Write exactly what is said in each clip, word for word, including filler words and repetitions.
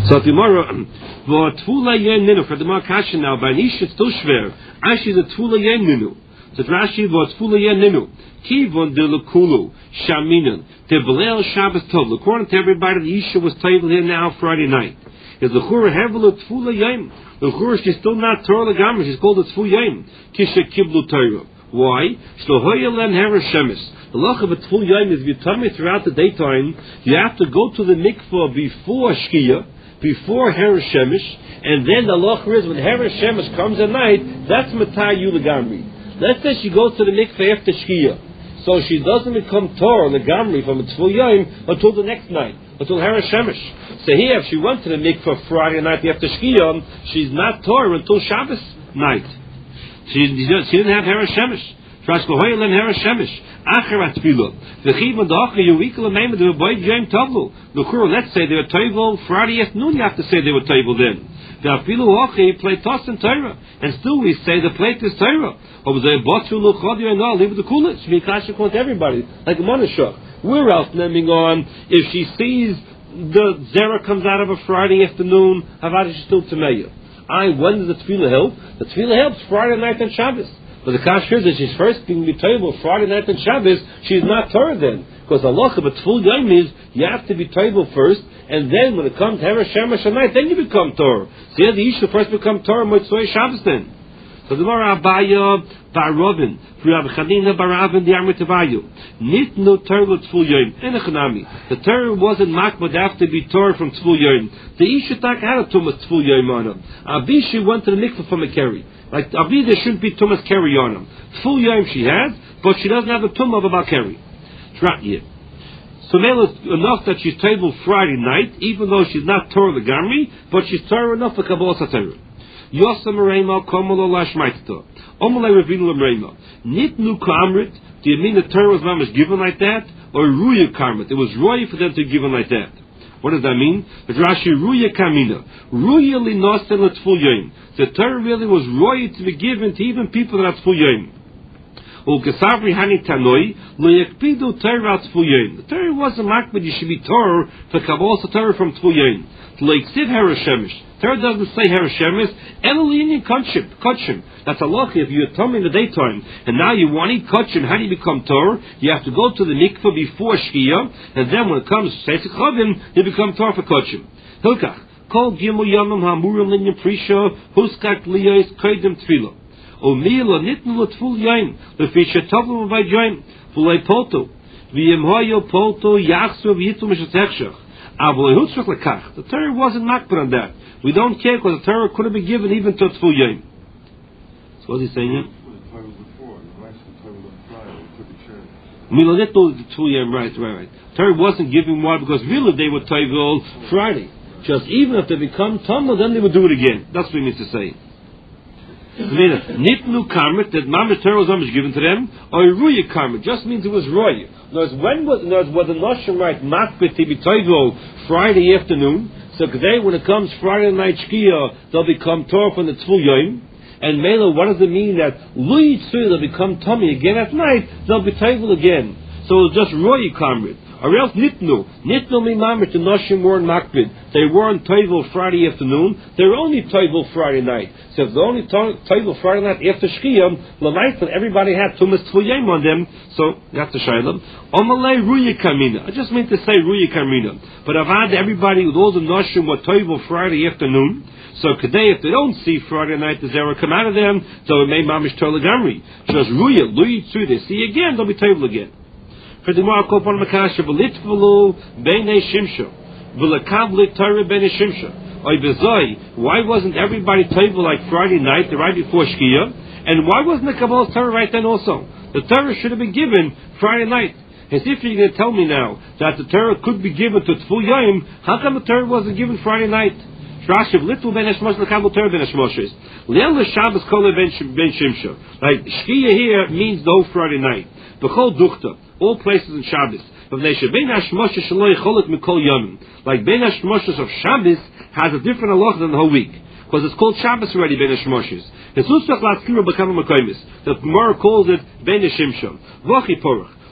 So the Gemara, for Tvula Yen Ninu, for the Gemara Kasha now, by Nisha Tushver, Ashi the Tvula Yen Ninu. So Rashi was Tvula Yen Ninu. Kivon de Lukulu, Shaminan, the Belel Shabbos Tov. According to everybody, the Isha was table here now Friday night. Is the Chura Hevelu Tvula Yen? The Chura, she's still not Torah Lagamra, she's called the Tvula Yen. Kisha Kiblu Torah. Why? Shlohoyelen Hera Shemis. The loch of a Tvul Yom is if you tell me throughout the daytime, you have to go to the mikvah before Shkia, before Hera Shemesh, and then the loch is when Hera Shemesh comes at night, that's Matai Yulegamri. Let's say she goes to the mikvah after Shkia, so she doesn't become Torah Legamri from a Tvul Yom until the next night, until Hera Shemesh. So here, if she went to the mikvah Friday night after Shkia, she's not Torah until Shabbos night. She, she didn't have Hera Shemesh. Trashkohoyelen Hera Shemesh. Acharat Tefillah. The Chiva Dacha Yerikal Meimed the Boy Jaim Tavlu. The Chura, let's say they were Toivel Friday afternoon. You have to say they were Toivel then. The Afilu Hochi play Tos and Torah, and still we say the plate is Torah. Or they bought through Luchadi and all leave the Kulich. We can't to everybody like a Monashah. We're out naming on if she sees the Zera comes out of a Friday afternoon. Havad is still Tameya. I when does the Tefillah help? The Tefillah helps Friday night and Shabbos. But the Kash is that she's first being table Friday night and Shabbos, she's not Torah then. Because the loch of a Tful Yom is, you have to be table first, and then when it comes to Hera Shemesh at night, then you become Torah. So yeah, the Isha first become Torah, Motzoi Shabbos then. So the Mara Abaya, Barovin, Rabbi Chanina Baravin, the Amrit Avayu. Nit no Torah Tful Yom, Enechanami. The Torah wasn't marked, but have to be Torah from Tful Yom. The Isha Tak had a Tumas Tful Yom on him. Abishi went to the mikvah from a Keri. Like Abi, there shouldn't be Tumas Keri on him. Full Yom she has, but she doesn't have a Tumah of a Bakeri. Shrat So now it's enough that she's table Friday night, even though she's not Torah Legamri, but she's Torah enough for Kabbalah Satorah. Yosam Reima Komolo Lashmaitto. Omalei Ravinu Lamreima. Nitnu Kamrit. Do you mean the Torah was not given like that? Or Ruya Karmit? It was Ruya for them to give like that. What does that mean? The Rashi Ruya Kamina. Ruya Linosten L'Tful Yom. The Torah really was royal to be given to even people that are Tful Yom. Ukesavri Hani Tanoi Lo Yakpidu Torah Tful Yom. The Torah wasn't marked, but you should be Torah for Kabbalah Torah from Tful Yom. Like Siv Hera Shemesh. Torah doesn't say Hera Shemesh. Elolinian Kotchim. Kotchim. That's a lucky if you're tummy in the daytime and now you want to eat Kotchim. How do you become Torah? You have to go to the mikvah before Shkia, and then when it comes to Seisik Chavim, you become Torah for Kotchim. Hilkach. Kol Gimel Yomim Hamurim Linyan Prisha Huskak Liyos Kodim Tefillah. O Mila Nitnu L'Tful Yom L'Fisha Tovim V'Vayjoim V'Lei Poto V'Yem Hoyo Poto Yachsu V'Yitu Mishatechshach. The Torah wasn't makbar on that. We don't care because the Torah could have been given even to Tful Yom. So what's he saying here? Right, right, right. Torah wasn't giving why because really they were Toivel Friday. Just even if they become Tumah, then they would do it again. That's what he means to say. Nitnu Karmit, that Mamish Torah was given to them, or Ruya Karmit, just means it was Roya. Knows when was knows was the Noshim right Makbet to be Toivel Friday afternoon. So today when it comes Friday night Shkia, they'll become Torah from the Tful Yom. And Mela, what does it mean that Lui Tzui they'll become tummy again at night? They'll be Toivel again. So it's just Roya Karmit. Or else Nitnu. Nitnu Mimamit, the Noshim weren't Makbid. They weren't Toivel Friday afternoon. They were only Toivel Friday night. So if they're only Toivel Friday night after Shkiyam, L'night, when everybody had Tumas Tful Yom on them, so you have to shine them. Omalei Ruya Kamina. I just meant to say Ruya Kamina. But I've had everybody with all the Noshim were Toivel Friday afternoon. So today, if they don't see Friday night, the Zera come out of them, so it may Mamish Torah Gamri. Just Ruya, Lui Tzu, they see again, they'll be Toivel again. For the Gemara called upon Makasha, V'litvalu b'nei Shimsha, V'lakablik Torah b'nei Shimsha. Oy bezoi, why wasn't everybody Toivel like Friday night, the right before Shkia? And why wasn't the Kabbalah Torah right then also? The Torah should have been given Friday night. As if you're going to tell me now that the Torah could be given to Tful Yom, how come the Torah wasn't given Friday night? Rashiv little ben Hashmosh l'kabel Torah ben Hashmoshes. Leil l'Shabbos kol ben Shimsha. Like Shkia here means the whole Friday night. B'chol duchta, all places in Shabbos. But they should ben Hashmoshes shaloi cholek mikol yomim. Like ben Hashmoshes of Shabbos has a different halach than the whole week. Because it's called Shabbos already, Ben Hashmoshes. The Gemara calls it Ben Shimshon. V'chi porach.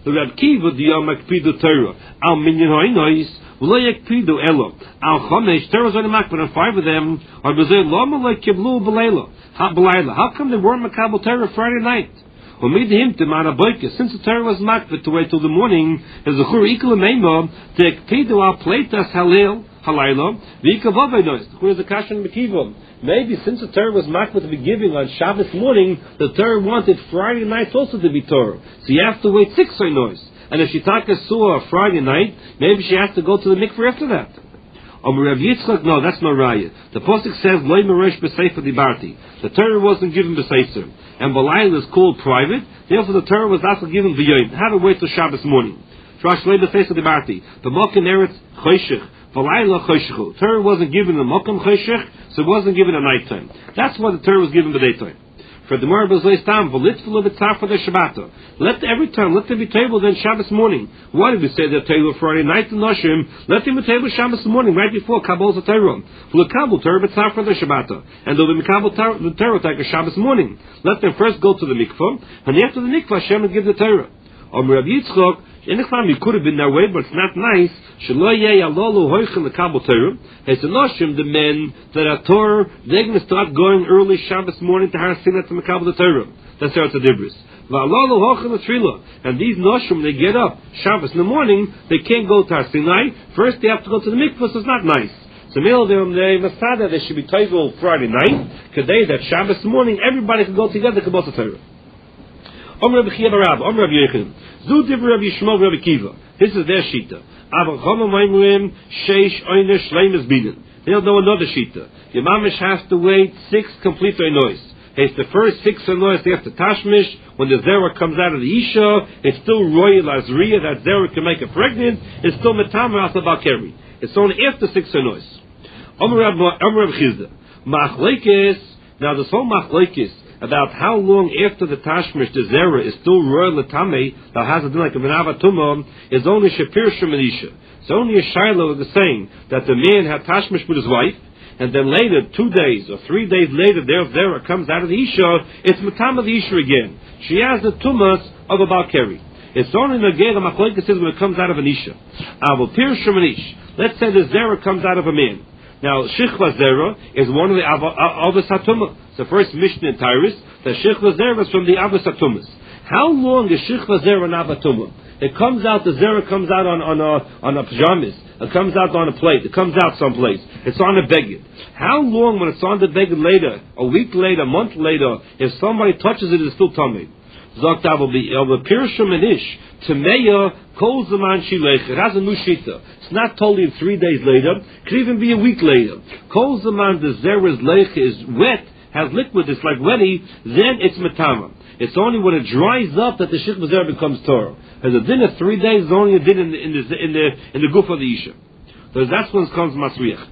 The Reb Kiva the Yom Akpidu Torah Al Minyan Hoinois V'lo Yakpidu Elo Al Chomesh Torah's on the Mak, but on five of them are B'zeh Lama Lo Kiblu B'Leila B'Leila. How come they weren't Makabel Torah Friday night? Since the Torah was makbet to wait till the morning, as the Chur Ikul Meimo to Ekpidu Al Pleitas Halil Halayla V'Ikavavaynos. The Chur is a Kashan Mekiva. Maybe since the Torah was makbet to be giving on Shabbos morning, the Torah wanted Friday nights also to be Torah. So you have to wait six oynos. And if she taka saw a Friday night, maybe she has to go to the mikveh after that. Um, Rav Yitzchak, no, that's not raya. The pasuk says Loi Meresh B'Sefer Dibarti. The Torah wasn't given B'Sefer, and Balayla is called private. Therefore, the Torah was also given V'Yoyim. How to wait till Shabbos morning? Trash Loi B'Sefer Dibarti. The Mokin Eretz Choshech. Balayla Choshechu. Torah wasn't given a Mokim Choshech, so it wasn't given at nighttime. That's why the Torah was given the daytime. For the Gemara B'Zoi Stam V'Litful B'Tzaf for the Shabbat. Let every time let them be table then Shabbos morning. Why did we say that table Friday night in Noshim? Let them be table Shabbos morning right before Kabbal's Torah. V'Lekabel Torah B'Tzaf for the Shabbat. And they'll be Kabel the Torah like a Shabbos morning. Let them first go to the mikvah, and after the mikvah Hashem will give the Torah. Om Rav Yitzchok, in the time you could have been that way, but it's not nice. Shaloye Alolu Hoichem the Kabel Torah. It's a Noshim, the men that are Torah, they're going to start going early Shabbos morning to Har Sinat to Makabel the Torah. That's Eretz Adibris. V'Alolu Hoichem the Tefillah. And these Noshim, they get up Shabbos in the morning, they can't go to Har Sinai. First they have to go to the mikvah, so it's not nice. So Mil they Masada, they should be Toivel Friday night. Today that Shabbos morning, everybody can go together to Kabbalah Torah. Om Rabbi Chiya Barab, Om Rabbi Yechim, Zu Div Rabbi Shmuel Rabbi Kiva. This is their shita. Aber Chama Maimrim Sheish Oyne Shleimes Binen. They'll know another shita. Your mamish has to wait six complete oynos. It's the first six oynos after Tashmish. When the zera comes out of the isha, it's still royal as Riyah. That zera can make her pregnant. It's still metamer after Balkeri. It's only after six oynos. Om Rabbi Chizda. Machlekes. Now this whole machlekes about how long after the Tashmish the Zera is still royal Latame, that has a din like a Menava Tumah, is only Shapir Shemanisha. It's only a Shiloh that is saying that the man had Tashmish with his wife, and then later, two days or three days later, their Zera comes out of the Isha, it's Matama the Isha again. She has the Tumas of a Balkeri. It's only the Gera Machlekes says when it comes out of an Isha. Avol Pir Shemanish. Let's say the Zera comes out of a man. Now, Shichva Zera is one of the Avos HaTumah. The first Mishnah in Tyrus, the Shichva Zera is from the Avos HaTumas. How long is Shichva Zera and Avatumah? It comes out, the Zera comes out on, on, a, on a pajamas. It comes out on a plate. It comes out someplace. It's on a beged. How long when it's on the beged later, a week later, a month later, if somebody touches it, it's still tummy? Zoktav will be Pirshum and Ish. Tameya Kol Zaman Shilech. It has a new shita. It's not totally three days later. It could even be a week later. Kol Zaman the Zera's Lech is wet, has liquid, it's like wetty, then it's Matama. It's only when it dries up that the Shich Zera becomes Torah. As a din of three days is only a din in the in the in the, in the goof of the Isha. So that's when it comes Masriach.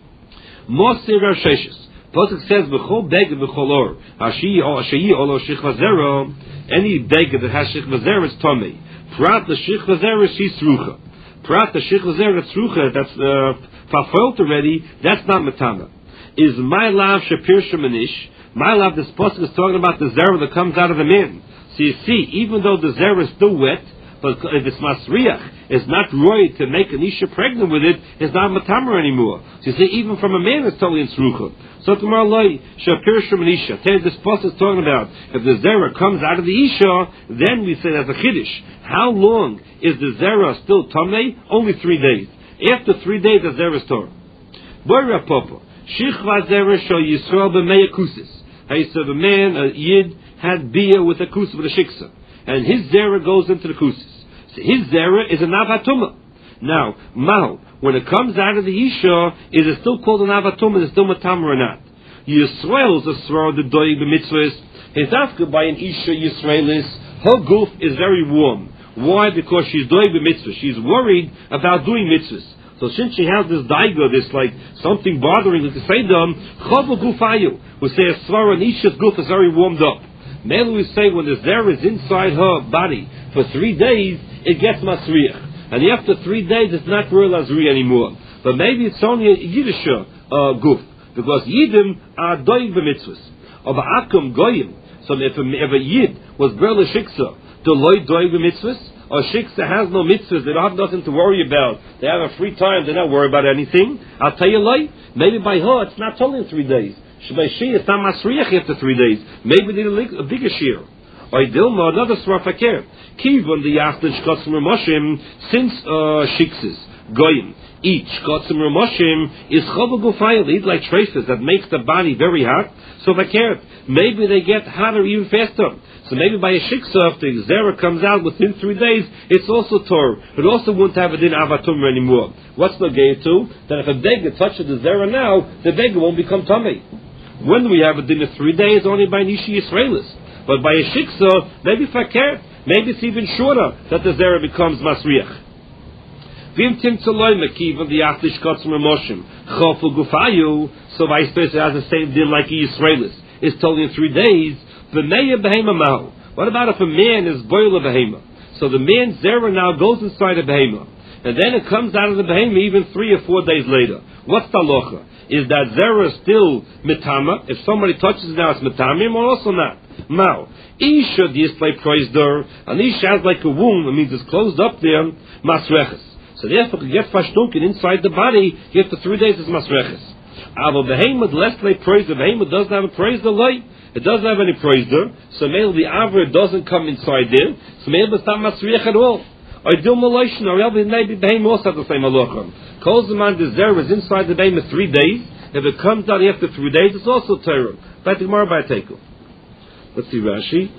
Mosir Sheshes. Pasuk says B'chol Beged B'chol Or. Hashiyi or Hashiyi Olo Shichva Zera. Any Beged that has Shichva Zera is Tomei. Prat the Shichva Zera is Srucha. Prat the Shichva Zera that's Srucha, that's uh, fulfilled already, that's not Matama. Is my love Shapir Shemanish. My love, this pasuk is talking about the Zera that comes out of the man. So you see, even though the Zera is still wet, but if it's Masriach, it's not right to make an Isha pregnant with it, it's not Matamar anymore. So you see, even from a man it's totally in Srucha. So tomorrow, Shapir Shemanisha. This pasuk is talking about if the Zera comes out of the Isha, then we say that's a Chiddush. How long is the Zera still Tamei? Only three days. After three days, the Zera is Torah. Boira Papa. Shichva Zera Shal Yisrael B'mei Kusis. He said a man, a Yid, had beer with a kus, with a shiksa. And his Zera goes into the kusis. So his Zera is an Avatuma. Now, Mal, when it comes out of the Isha, is it still called an Avatuma? Is it still Matam or not? Yisrael's a Sra, the Doig, the Mitzvahs. Is after by an Isha Yisraelis, her goof is very warm. Why? Because she's Doig the Mitzvah. She's worried about doing mitzvahs. So since she has this daiga, this like something bothering her to say them, Chavu Gufayu. We say a Sra, an Isha's goof is very warmed up. Mainly we say when the Zera is inside her body for three days, it gets Masriach. And after three days, it's not real Azri anymore. But maybe it's only a Yiddish uh, goof. Because Yidim are doig b'mitzvahs. Or ba'akum goyim. So if a, if a Yid was Berle Shiksa, to loy doig b'mitzvahs, or shiksa has no mitzvahs, they don't have nothing to worry about, they have a free time, they're not worried about anything, I'll tell you like, maybe by her it's not only in three days. By she it's not masriach after three days. Maybe they need a bigger shear. Or Dilma, another swar fakir. Kivon the yachtin shkotzim ramoshim, since uh, shikses, goyim, each shkotzim ramoshim is chovel gufayel, they eat like traces that makes the body very hot. So fakir, maybe they get hotter even faster. So maybe by a shiksa, if the zera comes out within three days, it's also Torah. It also won't have a din avatumra anymore. What's the gay to? That if a beggar touches the zera now, the beggar won't become tummy. When do we have a din of three days? Only by Nishi Yisraelis. But by a shiksa, maybe fakir, maybe it's even shorter that the zera becomes masriach. Vim tim tzoloi mekiv the achtish kotzim ramoshim chofu gufayu. So vice versa has the same din like a Yisraelis. It's told in three days. What about if a man is boil a behema? So the man's zera now goes inside a behema, and then it comes out of the behema even three or four days later. What's the halacha? Is that zera still mitama? If somebody touches it now, it's mitamim, or also not? Now, isha display praise der, and isha has like a wound. It means it's closed up there. Masreches. So therefore, you get fashtunkin inside the body. After three days, it's masreches. Avo behema, less lay praise the behema doesn't have a praise the light. It doesn't have any praise there, so maybe the aver doesn't come inside there, so maybe it's not masriach at all. I do malation, or maybe behem also have the same halacha. Calls the man the zera is inside the behem three days. If it comes out after three days, it's also Torah. But tomorrow by Tekel. Let's see Rashi.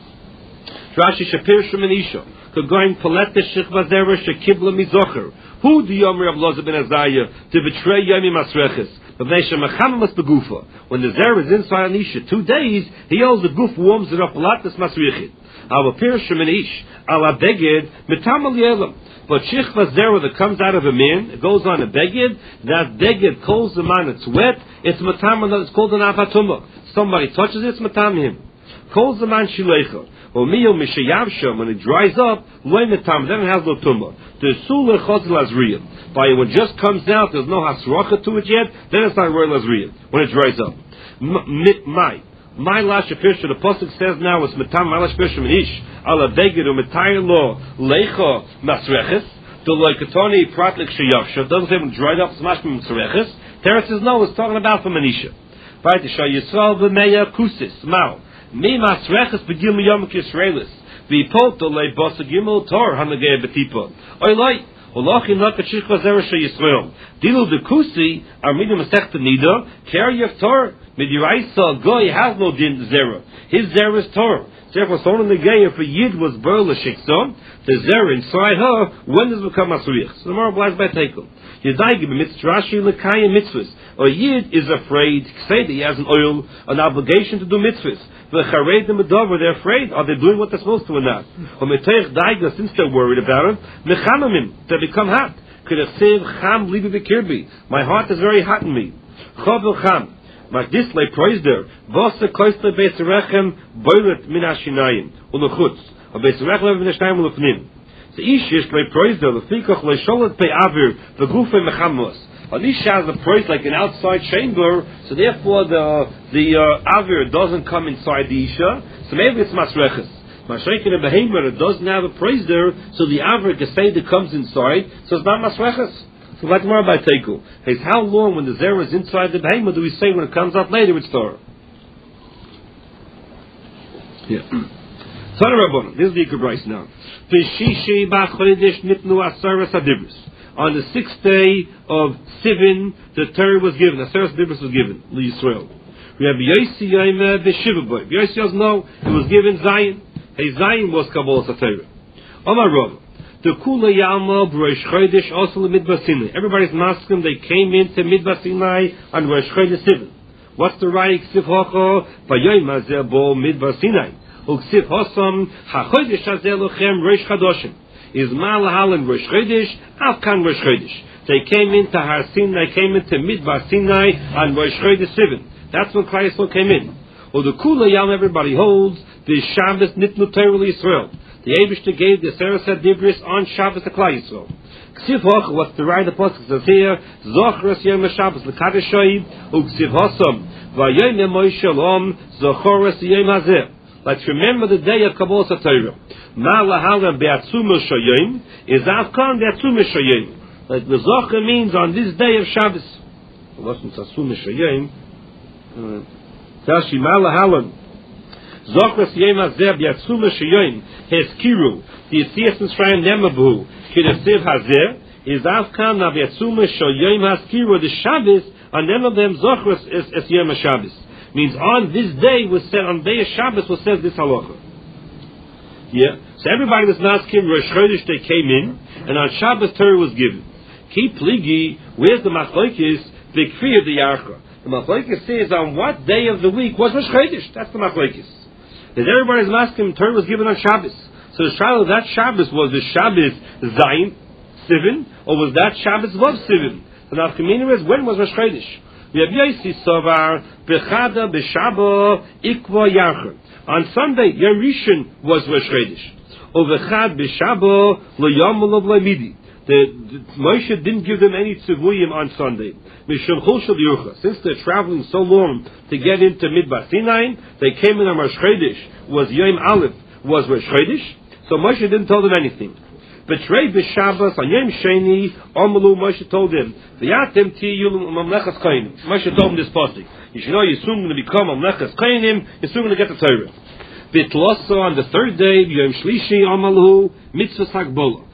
Rashi Shapir Shemanisha. Kagoin Palet Shechva Zera Shekibla Mizocher. Who do Yomer of Loza ben Azariah to betray Yomi Masreches? When the zera is inside Anisha two days, he holds the goof, warms it up a lot, this masrichit. Our appears from an ish, ala beged, metamal yelam. But shichva zera that comes out of a man, it goes on a beged, that beged calls the man, it's wet, it's metamal, it's called an avatuma. Somebody touches it, it's matamim. Calls the man shilecha. Or miyom mishayavsha, when it dries up, loy metam, then it has no tumah. The sula chosel azriyah. By when it just comes out, there's no hasracha to it yet, then it's not royal azriyah, when it dries up. My. My lash apirsha, the pasuk says now, it's metam, my lash apirsha menish, ala beged, or metayr lo, lecha, masreches, the loikatoni pratlik shayavsha, doesn't say when it dried up, it's mashmim masreches. Teretz says no, it's talking about for menisha. Right, Shah Yisrael v'meya kusis, mao. Me masreches begil miyom kisraelis. V'ipolto le bosa gimel tor hanagei betipa. Oy loy. Olachin lakat shikva zera Shah Yisrael. Dilu de kusi arminu masechta nida. Carry of tor. Midiraisa goy has no din zera. His zera is tor. Therefore, someone in the gay, if a yid was burla shiksa, the zera inside her, when does it become masriach? So the more obliged by tekel. Yedai give mitzrashi lekaya mitzvahs. A yid is afraid, say that he has an oil, an obligation to do mitzvahs. The chareid and medover, they're afraid. Are they doing what they're supposed to or not? Or meteich daiga, since they're worried about it, mechamamim, they become hot. Kedechsev cham libi v'kirbi. My heart is very hot in me. Chavel cham. Like this lay praise there. Vosa koiste beiserechem boilet min hashinayim. Ulechutz. Or beiserechem min hashinayim ulefnim. The ishish lay praise there. Lefikach lay sholet pei avir. V'gufe mechamos. Anisha has a praise like an outside chamber, so therefore the the uh, avir doesn't come inside the isha. So maybe it's masreches. Mashrekin a behemoth, it doesn't have a praise there, so the avir geseda comes inside, so it's not masreches. So like more by teku. Hey, how long when the zera is inside the behemoth do we say when it comes out later it's Torah? Yeah. Tzara Rabbanon, this is the Ikar Bryce now. V'shishi b'chodesh nitnu asaras adibris. On the sixth day of Sivan, the Torah was given. The Aseres Dibros was given. L'Yisrael. We have Yossi Yom B'Shiva Boy. Yossi doesn't know. It was given Zion. Hey, Zion was Kabbalah Torah. Omar Rav. The Kula Yalma B'Rosh Chodesh also Midbar Sinai. Everybody's masking. They came into Midbar Sinai on Rosh Chodesh Sivan. What's the right? Ksiv Hocho V'Yoyim Hazeh Bo Midbar Sinai. Uksiv Hosam HaChodesh Hazeh Lochem Rosh Chadoshim. Is Malahal and Rosh Chodesh, Afkan Rosh Chodesh. They came into Har Sinai, they came into Midbar Sinai on Rosh Chodesh Sivan. That's when Klal Yisrael came in. Or the Kula Yam everybody holds, the Shabbos Nitnu Torah Yisrael. The Eibishter gave the Aseres Dibros on Shabbos to Klal Yisrael. Ksiv Hoch, what's the right apostle says here, Zochras Yom Shabbos, L'Kadosh Shoyim, Uksiv Hosam, Vayom Yom Shalom, Zochras Yom Hazeh. Let's remember the day of Kabbalah Torah. Ma lahalam be'atzuma shoyim is avkan be'atzuma shoyim. Like the zocher means on this day of Shabbos. It wasn't atzuma shoyim. Tashi ma lahalam zocher siyem hazeh be'atzuma shoyim heskiru the Yetzias Mitzrayim nemabu k'nesiv hazeh is avkan na be'atzuma shoyim haskiru the Shabbos on them of them zocher is is yom Shabbos. Means on this day was said, on day of Shabbos was said this halacha. Yeah. So everybody was masking Rosh Chodesh, they came in, and on Shabbos Torah was given. Ki pligi, where's the machlokes? The kri of the yarcha. The machlokes says on what day of the week was Rosh Chodesh. That's the machlokes. Because everybody's masking Torah was given on Shabbos. So the trial of that Shabbos was the Shabbos Zayin, Sivan, or was that Shabbos Vav Sivan? So now the community is when was Rosh Chodesh? On Sunday, Yom Rishon was Rosh Chodesh. Ovechad b'Shabo lo'yamol v'lamidi. The Moshe didn't give them any tzivuyim on Sunday. Mishum chul shel Yerucha. Since they're traveling so long to get into Midbar Sinai, they came in on Rosh Chodesh. Was Yom Aleph was Rosh Chodesh. So Moshe didn't tell them anything. Betrei b'Shabbos on Yom Sheni, Amalu Moshe told him, "V'yatem tiyu mamlechas kohanim." Moshe told him this pasuk. You should know you're soon going to become mamlechas kohanim. You're soon going to get the Torah. Bitloso on the third day, Yom Shlishi Amalu Mitzvah Hagbala.